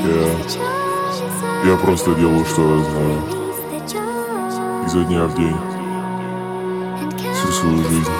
Я просто делаю, что я знаю. Изо дня в день. Всю свою жизнь.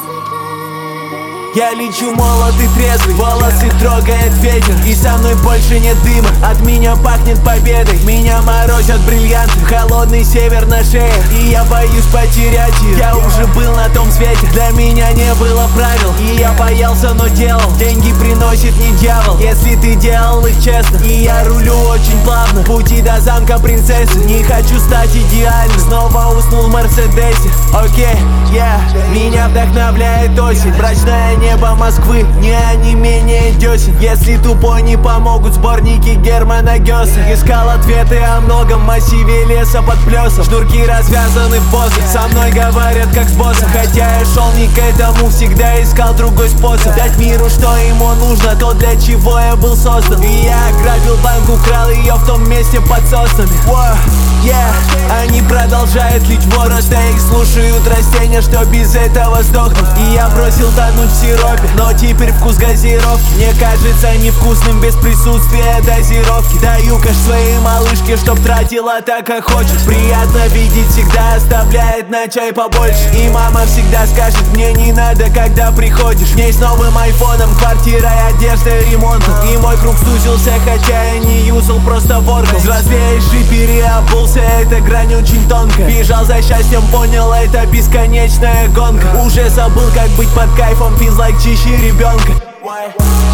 Я лечу молод и трезвый, волосы трогает ветер, и со мной больше нет дыма, от меня пахнет победой. Меня морозят бриллианты, холодный север на шее, и я боюсь потерять ее. Я уже был на том свете, для меня не было правил, и я боялся, но делал. Деньги приносит не дьявол, если ты делал их честно. И я рулю очень плавно, пути до замка принцессы. Не хочу стать идеальным, снова уснул в Мерседесе. Окей, меня вдохновляет осень, брачная небо Москвы, не они менее десен. Если тупой не помогут сборники Германа Гёса. Искал ответы о многом массиве леса под плесом. Шнурки развязаны в боссах, со мной говорят как с боссом. Хотя я шел не к этому, всегда искал другой способ дать миру, что ему нужно, то для чего я был создан. И я ограбил банк, украл ее в том месте под соснами. Они продолжают лить вор, просто их слушают растения, что без этого сдохнут. И я бросил тонуть в сиропе, но теперь вкус газировки мне кажется невкусным без присутствия дозировки. Даю кэш своей малышке, чтоб тратила так, как хочет. Приятно видеть, всегда оставляет на чай побольше. И мама всегда скажет, мне не надо, когда приходишь. В ней с новым айфоном, квартирой, одеждой, ремонтом. И мой круг сузился, хотя я не юзал, просто воркал. Взрослеешь и переобулся, эта грань очень тонкая. Бежал за счастьем, понял, это бесконечная гонка. Уже забыл, как быть под кайфом, feels like чище ребенка.